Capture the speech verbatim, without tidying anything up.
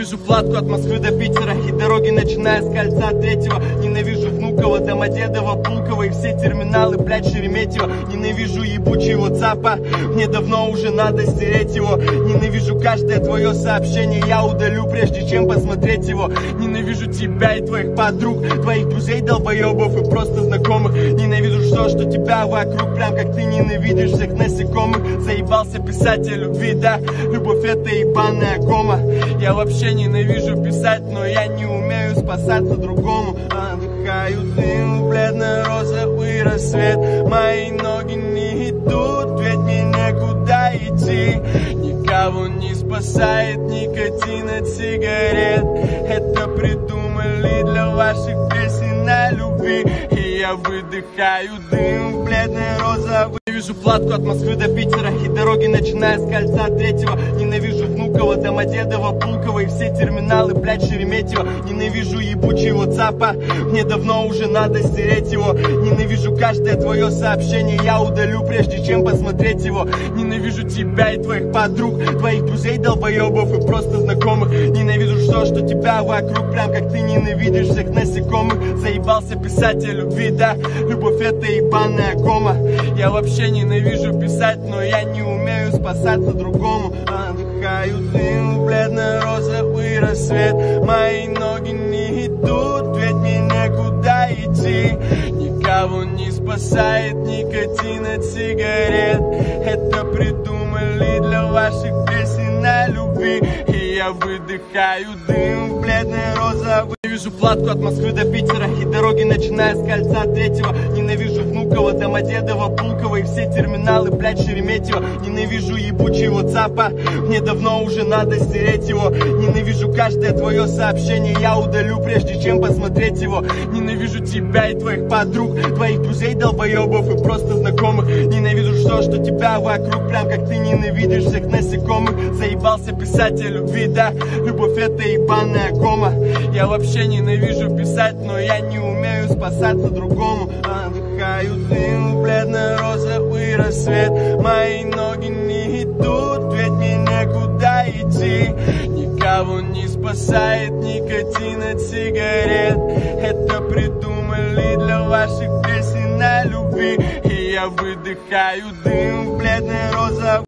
Ненавижу платку от Москвы до Питера и дороги, начиная с кольца третьего. Ненавижу Внуково, Домодедово, Пулково и все терминалы, блядь, Шереметьево. Ненавижу ебучего ЦАПа, мне давно уже надо стереть его. Ненавижу каждое твое сообщение, я удалю, прежде чем посмотреть его. Ненавижу тебя и твоих подруг, твоих друзей, долбоебов и просто знакомых. Ненавижу все, что тебя вокруг, прям как ты ненавидишь всех насекомых. Заебался писать о любви, да, любовь это ебаная кома. Я вообще ненавижу писать, но я не умею спасаться другому. Вдыхаю дым, бледно-розовый рассвет, мои ноги не идут, ведь мне некуда идти. Никого не спасает никотин от сигарет, это придумали для ваших песен о любви. И я выдыхаю дым, бледно-розовый. Ненавижу платку от Москвы до Питера и дороги, начиная с кольца третьего. Ненавижу Внуково, Домодедово, Пулково и все терминалы, блядь, Шереметьево. Ненавижу ебучего ЦАПа, мне давно уже надо стереть его. Ненавижу каждое твое сообщение, я удалю, прежде чем посмотреть его. Ненавижу тебя и твоих подруг, твоих друзей, долбоебов и просто знакомых. Ненавижу все, что тебя вокруг, прям как ты ненавидишь всех насекомых. Заебался писать о любви, да, любовь это ебаная кома. Я вообще ненавижу писать, но я не умею спасаться другому. Вдыхаю дым, бледно-розовый рассвет, мои ноги не идут, ведь мне некуда идти. Никого не спасает никотин от сигарет, это придумали для ваших песен о любви. И я выдыхаю дым, бледно-розовый. Ненавижу платку от Москвы до Питера и дороги, начиная с кольца третьего. Ненавижу Внуково, Домодедово, Пулково и все терминалы, блядь, Шереметьево. Ненавижу ебучего ЦАПа, мне давно уже надо стереть его. Ненавижу каждое твое сообщение, я удалю, прежде чем посмотреть его. Ненавижу тебя и твоих подруг, твоих друзей, долбоебов и просто знакомых. Ненавижу все, что тебя вокруг, прям как ты ненавидишь всех насекомых. Заебался писать о любви, да, любовь это ебаная кома. Я вообще ненавижу писать, но я не умею спасаться другому. Вдыхаю дым, бледно-розовый рассвет, мои ноги не идут, ведь мне некуда идти. Никого не спасает никотин от сигарет, это придумали для ваших песен о любви. И я выдыхаю дым, бледно-розовый.